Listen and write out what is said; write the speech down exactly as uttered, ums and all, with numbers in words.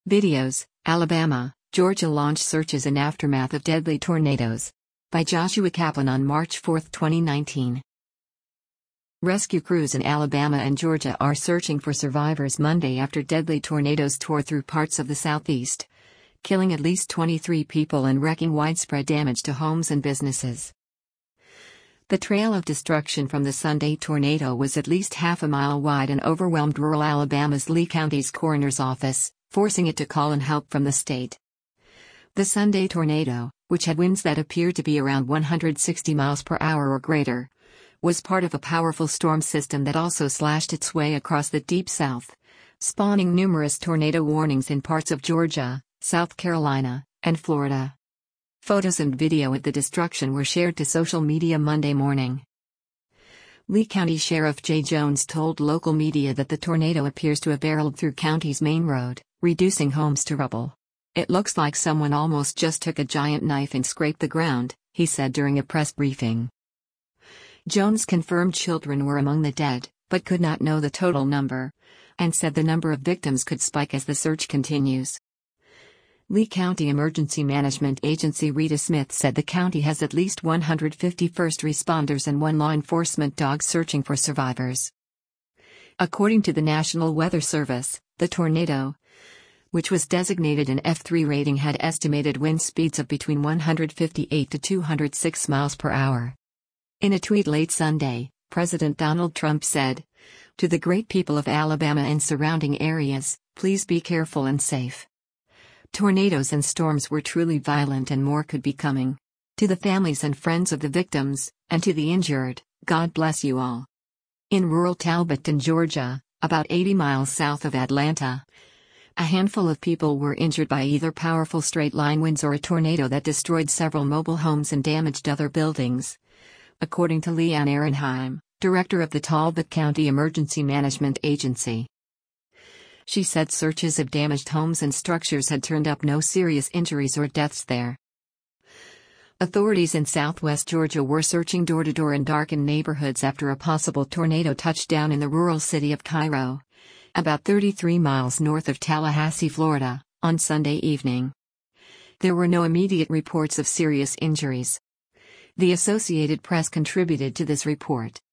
Videos, Alabama, Georgia launch searches in aftermath of deadly tornadoes. By Joshua Kaplan on March fourth, twenty nineteen. Rescue crews in Alabama and Georgia are searching for survivors Monday after deadly tornadoes tore through parts of the southeast, killing at least twenty-three people and wreaking widespread damage to homes and businesses. The trail of destruction from the Sunday tornado was at least half a mile wide and overwhelmed rural Alabama's Lee County's coroner's office, forcing it to call in help from the state. The Sunday tornado, which had winds that appeared to be around one hundred sixty miles per hour or greater, was part of a powerful storm system that also slashed its way across the Deep South, spawning numerous tornado warnings in parts of Georgia, South Carolina, and Florida. Photos and video of the destruction were shared to social media Monday morning. Lee County Sheriff Jay Jones told local media that the tornado appears to have barreled through county's main road, reducing homes to rubble. "It looks like someone almost just took a giant knife and scraped the ground," he said during a press briefing. Jones confirmed children were among the dead, but could not know the total number, and said the number of victims could spike as the search continues. Lee County Emergency Management Agency Rita Smith said the county has at least one hundred fifty first responders and one law enforcement dog searching for survivors. According to the National Weather Service, the tornado, which was designated an F three rating, had estimated wind speeds of between one hundred fifty-eight to two hundred six miles per hour. In a tweet late Sunday, President Donald Trump said, "To the great people of Alabama and surrounding areas, please be careful and safe. Tornadoes and storms were truly violent and more could be coming. To the families and friends of the victims, and to the injured, God bless you all." In rural Talbotton, Georgia, about eighty miles south of Atlanta, a handful of people were injured by either powerful straight-line winds or a tornado that destroyed several mobile homes and damaged other buildings, according to Leanne Ehrenheim, director of the Talbot County Emergency Management Agency. She said searches of damaged homes and structures had turned up no serious injuries or deaths there. Authorities in southwest Georgia were searching door-to-door in darkened neighborhoods after a possible tornado touched down in the rural city of Cairo, about thirty-three miles north of Tallahassee, Florida, on Sunday evening. There were no immediate reports of serious injuries. The Associated Press contributed to this report.